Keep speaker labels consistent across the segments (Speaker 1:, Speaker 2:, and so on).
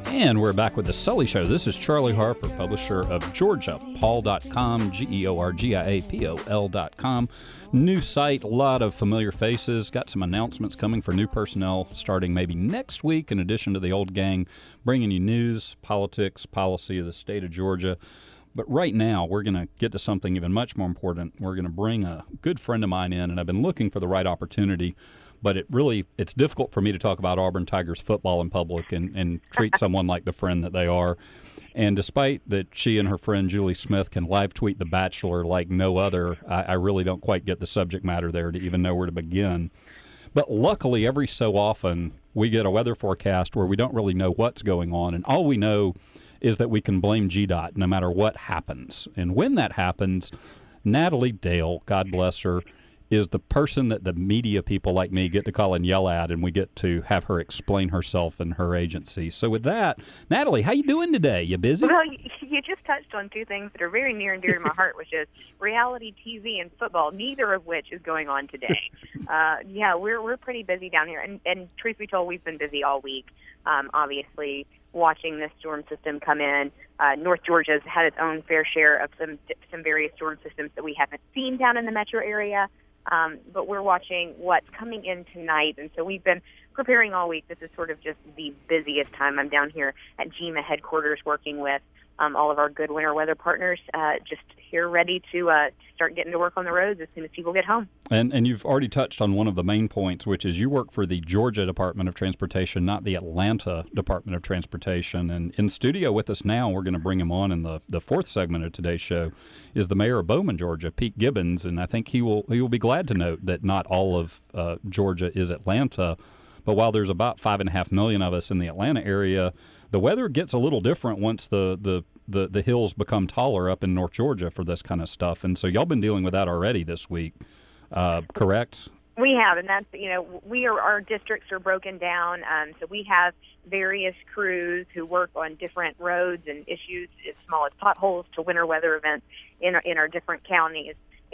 Speaker 1: And we're back with the Sully Show. This is Charlie Harper, publisher of GeorgiaPaul.com, GeorgiaPaul.com. New site, a lot of familiar faces. Got some announcements coming for new personnel starting maybe next week, in addition to the old gang, bringing you news, politics, policy of the state of Georgia. But right now, we're going to get to something even much more important. We're going to bring a good friend of mine in, and I've been looking for the right opportunity. But it's difficult for me to talk about Auburn Tigers football in public and treat someone like the friend that they are. And despite that she and her friend Julie Smith can live tweet The Bachelor like no other, I really don't quite get the subject matter there to even know where to begin. But luckily, every so often, we get a weather forecast where we don't really know what's going on. And all we know is that we can blame GDOT no matter what happens. And when that happens, Natalie Dale, God bless her, is the person that the media people like me get to call and yell at, and we get to have her explain herself and her agency. So with that, Natalie, how you doing today? You busy?
Speaker 2: Well, you just touched on two things that are very near and dear to my heart, which is reality TV and football, neither of which is going on today. Yeah, we're pretty busy down here. And truth be told, we've been busy all week, obviously, watching this storm system come in. North Georgia's had its own fair share of some various storm systems that we haven't seen down in the metro area. But we're watching what's coming in tonight, and so we've been preparing all week. This is sort of just the busiest time. I'm down here at GEMA headquarters working with all of our good winter weather partners, just here ready to start getting to work on the roads as soon as people get home.
Speaker 1: And you've already touched on one of the main points, which is you work for the Georgia Department of Transportation, not the Atlanta Department of Transportation. And in studio with us now, we're going to bring him on in the fourth segment of today's show, is the mayor of Bowman, Georgia, Pete Gibbons. And I think he will be glad to note that not all of Georgia is Atlanta. But while there's about 5.5 million of us in the Atlanta area, the weather gets a little different once the hills become taller up in North Georgia for this kind of stuff. And so y'all been dealing with that already this week, correct?
Speaker 2: We have, and that's, our districts are broken down. So we have various crews who work on different roads and issues as small as potholes to winter weather events in our different counties.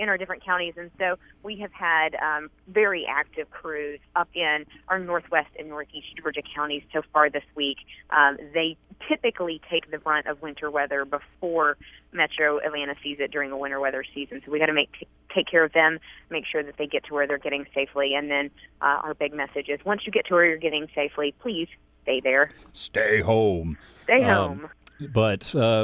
Speaker 2: And so we have had very active crews up in our northwest and northeast Georgia counties so far this week. They typically take the brunt of winter weather before Metro Atlanta sees it during the winter weather season. So we got to take care of them, make sure that they get to where they're getting safely. And then our big message is, once you get to where you're getting safely, please stay there.
Speaker 1: Stay home.
Speaker 2: Stay home.
Speaker 1: But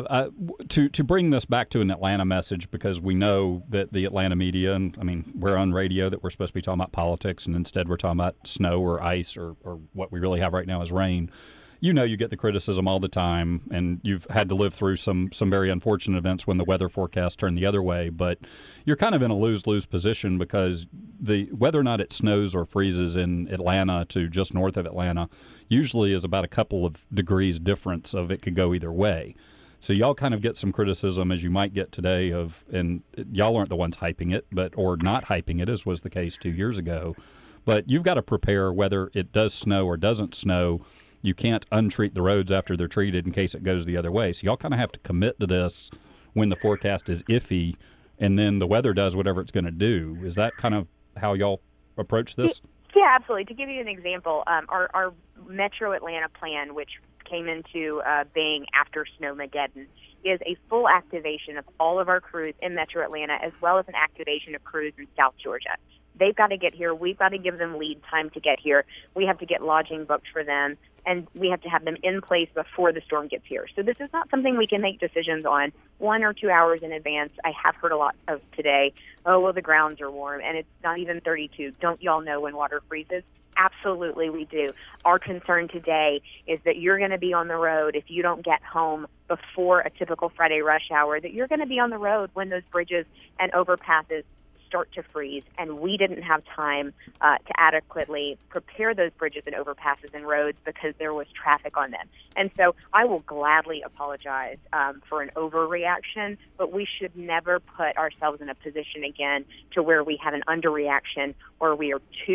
Speaker 1: to bring this back to an Atlanta message, because we know that the Atlanta media, and I mean, we're on radio that we're supposed to be talking about politics, and instead we're talking about snow or ice or what we really have right now is rain. You get the criticism all the time, and you've had to live through some very unfortunate events when the weather forecast turned the other way. But you're kind of in a lose-lose position, because whether or not it snows or freezes in Atlanta to just north of Atlanta usually is about a couple of degrees difference of it could go either way. So y'all kind of get some criticism, as you might get today, and y'all aren't the ones hyping it, or not hyping it, as was the case 2 years ago. But you've got to prepare whether it does snow or doesn't snow. You can't untreat the roads after they're treated in case it goes the other way. So y'all kind of have to commit to this when the forecast is iffy, and then the weather does whatever it's going to do. Is that kind of how y'all approach this?
Speaker 2: Yeah, absolutely. To give you an example, our Metro Atlanta plan, which came into being after Snowmageddon, is a full activation of all of our crews in Metro Atlanta, as well as an activation of crews in South Georgia. They've got to get here. We've got to give them lead time to get here. We have to get lodging booked for them, and we have to have them in place before the storm gets here. So this is not something we can make decisions on 1 or 2 hours in advance. I have heard a lot of today, the grounds are warm, and it's not even 32. Don't y'all know when water freezes? Absolutely, we do. Our concern today is that you're going to be on the road if you don't get home before a typical Friday rush hour, that you're going to be on the road when those bridges and overpasses start to freeze, and we didn't have time to adequately prepare those bridges and overpasses and roads because there was traffic on them. And so I will gladly apologize for an overreaction, but we should never put ourselves in a position again to where we have an underreaction or we are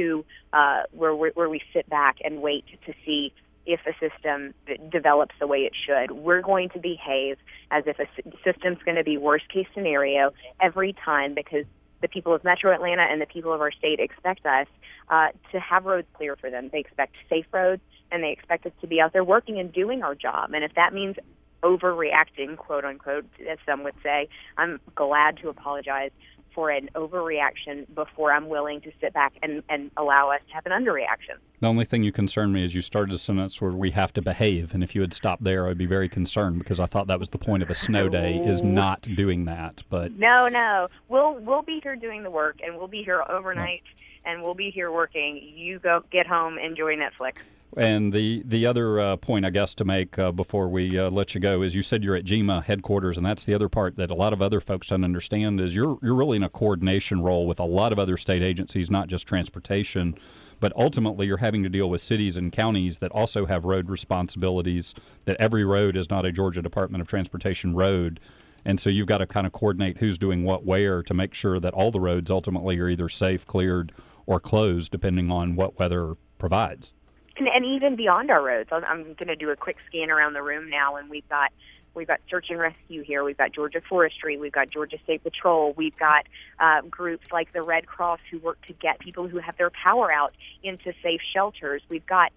Speaker 2: where we sit back and wait to see if a system develops the way it should. We're going to behave as if a system's going to be worst case scenario every time, because the people of Metro Atlanta and the people of our state expect us to have roads clear for them. They expect safe roads. and they expect us to be out there working and doing our job. And if that means overreacting, quote unquote, as some would say, I'm glad to apologize for an overreaction before I'm willing to sit back and allow us to have an underreaction.
Speaker 1: The only thing you concerned me is you started a sentence where we have to behave, and if you had stopped there, I'd be very concerned because I thought that was the point of a snow day, is not doing that. But
Speaker 2: no, we'll be here doing the work, and we'll be here overnight, and we'll be here working. You go get home, enjoy Netflix.
Speaker 1: And the other point, I guess, to make before we let you go is you said you're at GEMA headquarters, and that's the other part that a lot of other folks don't understand is you're really in a coordination role with a lot of other state agencies, not just transportation, but ultimately you're having to deal with cities and counties that also have road responsibilities, that every road is not a Georgia Department of Transportation road. And so you've got to kind of coordinate who's doing what where to make sure that all the roads ultimately are either safe, cleared, or closed, depending on what weather provides.
Speaker 2: And even beyond our roads, I'm going to do a quick scan around the room now, and we've got search and rescue here. We've got Georgia Forestry. We've got Georgia State Patrol. We've got groups like the Red Cross who work to get people who have their power out into safe shelters. We've got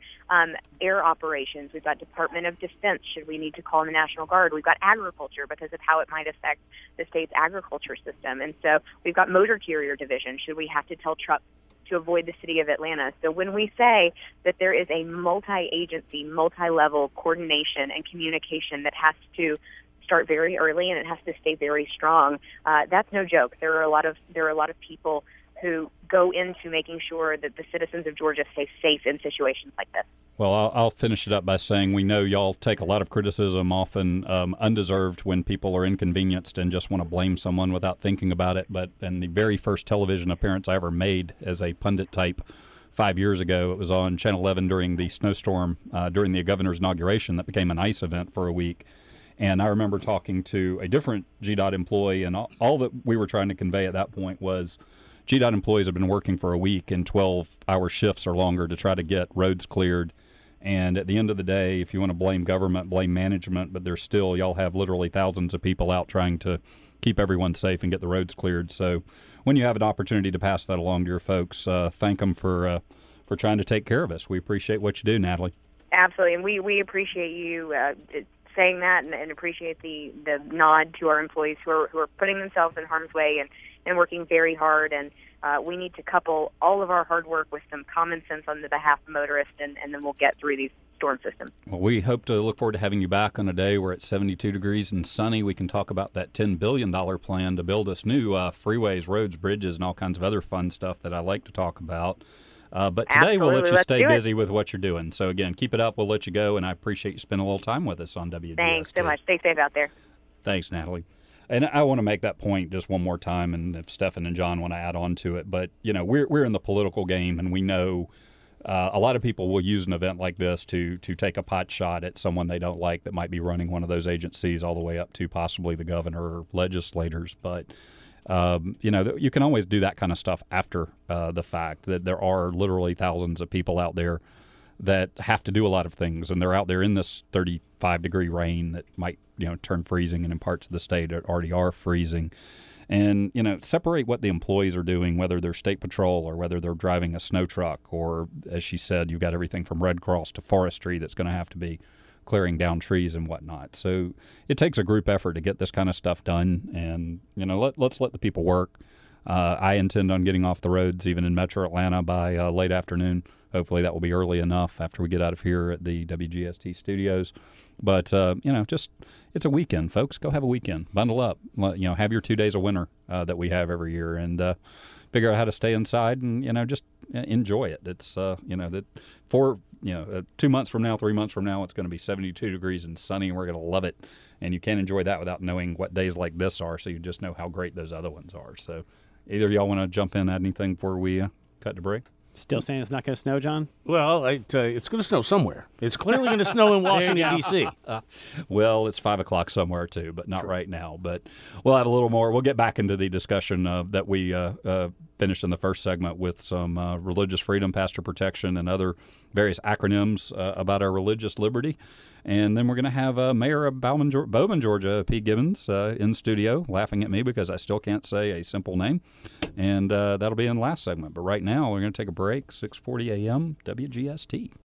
Speaker 2: air operations. We've got Department of Defense, should we need to call in the National Guard. We've got agriculture because of how it might affect the state's agriculture system. And so we've got motor carrier division, should we have to tell trucks to avoid the city of Atlanta. So when we say that there is a multi-agency, multi-level coordination and communication that has to start very early and it has to stay very strong, that's no joke. There are a lot of people who go into making sure that the citizens of Georgia stay safe in situations like this.
Speaker 1: Well, I'll finish it up by saying we know y'all take a lot of criticism, often undeserved, when people are inconvenienced and just want to blame someone without thinking about it. But in the very first television appearance I ever made as a pundit type 5 years ago, it was on Channel 11 during the snowstorm, during the governor's inauguration that became an ICE event for a week. And I remember talking to a different GDOT employee, and all that we were trying to convey at that point was GDOT employees have been working for a week in 12-hour shifts or longer to try to get roads cleared. And at the end of the day, if you want to blame government, blame management, but there's still, y'all have literally thousands of people out trying to keep everyone safe and get the roads cleared. So when you have an opportunity to pass that along to your folks, thank them for trying to take care of us. We appreciate what you do, Natalie.
Speaker 2: Absolutely, and we appreciate you saying that and appreciate the nod to our employees who are putting themselves in harm's way and working very hard. And we need to couple all of our hard work with some common sense on the behalf of motorists, and then we'll get through these storm systems.
Speaker 1: Well, we hope to look forward to having you back on a day where it's 72 degrees and sunny. We can talk about that $10 billion plan to build us new freeways, roads, bridges, and all kinds of other fun stuff that I like to talk about. But today we'll let you stay busy with what you're doing. So, again, keep it up. We'll let you go, and I appreciate you spending a little time with us on WGST.
Speaker 2: Thanks so much. Stay safe out there.
Speaker 1: Thanks, Natalie. And I want to make that point just one more time, and if Stephan and John want to add on to it. But, you know, we're in the political game, and we know a lot of people will use an event like this to take a pot shot at someone they don't like that might be running one of those agencies all the way up to possibly the governor or legislators. But, you know, you can always do that kind of stuff after the fact, that there are literally thousands of people out there that have to do a lot of things, and they're out there in this 35-degree rain that might, you know, turn freezing, and in parts of the state that already are freezing. And, you know, separate what the employees are doing, whether they're state patrol or whether they're driving a snow truck, or, as she said, you've got everything from Red Cross to forestry that's going to have to be clearing down trees and whatnot. So it takes a group effort to get this kind of stuff done, and, you know, let's let the people work. I intend on getting off the roads even in Metro Atlanta by late afternoon. Hopefully that will be early enough after we get out of here at the WGST studios. But, you know, just it's a weekend, folks. Go have a weekend. Bundle up. You know, have your 2 days of winter that we have every year, and figure out how to stay inside and, you know, just enjoy it. It's, you know, that 2 months from now, 3 months from now, it's going to be 72 degrees and sunny, and we're going to love it. And you can't enjoy that without knowing what days like this are, so you just know how great those other ones are. So either of y'all want to jump in, add anything before we cut to break?
Speaker 3: Still saying it's not going to snow, John?
Speaker 4: Well, it's going to snow somewhere. It's clearly going to snow in Washington, D.C.
Speaker 1: Well, it's 5 o'clock somewhere, too, but not right now. But we'll have a little more. We'll get back into the discussion that we finished in the first segment with some religious freedom, pastor protection, and other various acronyms about our religious liberty. And then we're going to have Mayor of Bowman, Georgia, Pete Gibbons, in studio, laughing at me because I still can't say a simple name. And that'll be in the last segment. But right now, we're going to take a break, 6:40 a.m., WGST.